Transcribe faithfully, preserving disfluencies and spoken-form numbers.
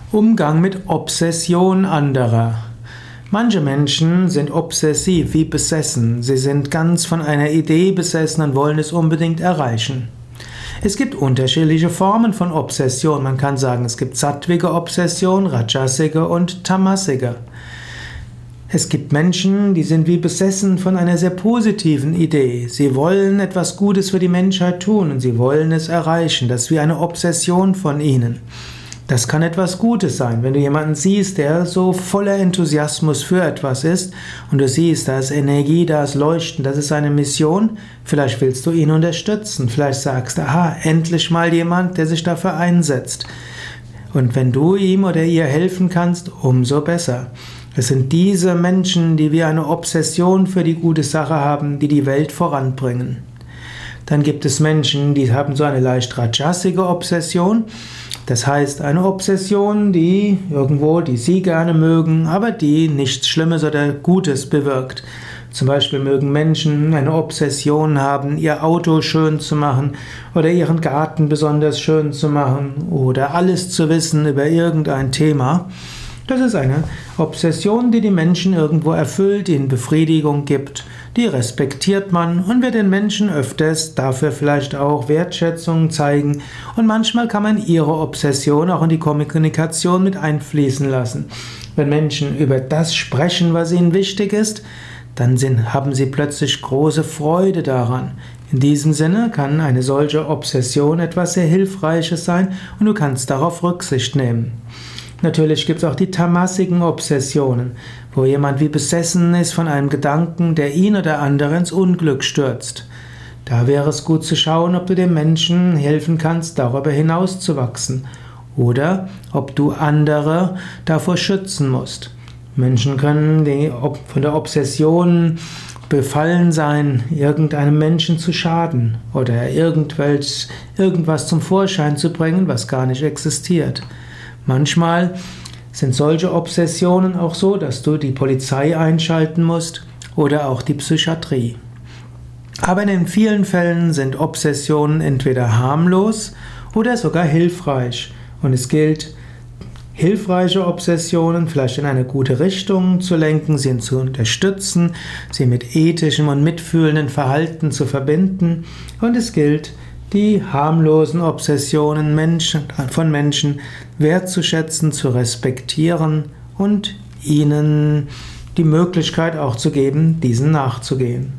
Umgang mit Obsession anderer. Manche Menschen sind obsessiv, wie besessen. Sie sind ganz von einer Idee besessen und wollen es unbedingt erreichen. Es gibt unterschiedliche Formen von Obsession. Man kann sagen, es gibt sattvige Obsession, rajasige und tamasige. Es gibt Menschen, die sind wie besessen von einer sehr positiven Idee. Sie wollen etwas Gutes für die Menschheit tun und sie wollen es erreichen. Das ist wie eine Obsession von ihnen. Das kann etwas Gutes sein, wenn du jemanden siehst, der so voller Enthusiasmus für etwas ist und du siehst, da ist Energie, da ist Leuchten, das ist seine Mission, vielleicht willst du ihn unterstützen, vielleicht sagst du, aha, endlich mal jemand, der sich dafür einsetzt. Und wenn du ihm oder ihr helfen kannst, umso besser. Es sind diese Menschen, die wie eine Obsession für die gute Sache haben, die die Welt voranbringen. Dann gibt es Menschen, die haben so eine leicht rajasige Obsession. Das heißt, eine Obsession, die irgendwo, die sie gerne mögen, aber die nichts Schlimmes oder Gutes bewirkt. Zum Beispiel mögen Menschen eine Obsession haben, ihr Auto schön zu machen oder ihren Garten besonders schön zu machen oder alles zu wissen über irgendein Thema. Das ist eine Obsession, die die Menschen irgendwo erfüllt, ihnen Befriedigung gibt. Die respektiert man und wird den Menschen öfters dafür vielleicht auch Wertschätzung zeigen. Und manchmal kann man ihre Obsession auch in die Kommunikation mit einfließen lassen. Wenn Menschen über das sprechen, was ihnen wichtig ist, dann sind, haben sie plötzlich große Freude daran. In diesem Sinne kann eine solche Obsession etwas sehr Hilfreiches sein und du kannst darauf Rücksicht nehmen. Natürlich gibt es auch die tamasigen Obsessionen, wo jemand wie besessen ist von einem Gedanken, der ihn oder andere ins Unglück stürzt. Da wäre es gut zu schauen, ob du dem Menschen helfen kannst, darüber hinauszuwachsen oder ob du andere davor schützen musst. Menschen können die, von der Obsession befallen sein, irgendeinem Menschen zu schaden oder irgendwelch, irgendwas zum Vorschein zu bringen, was gar nicht existiert. Manchmal sind solche Obsessionen auch so, dass du die Polizei einschalten musst oder auch die Psychiatrie. Aber in vielen Fällen sind Obsessionen entweder harmlos oder sogar hilfreich. Und es gilt, hilfreiche Obsessionen vielleicht in eine gute Richtung zu lenken, sie zu unterstützen, sie mit ethischem und mitfühlendem Verhalten zu verbinden. Und es gilt, die harmlosen Obsessionen Menschen, von Menschen wertzuschätzen, zu respektieren und ihnen die Möglichkeit auch zu geben, diesen nachzugehen.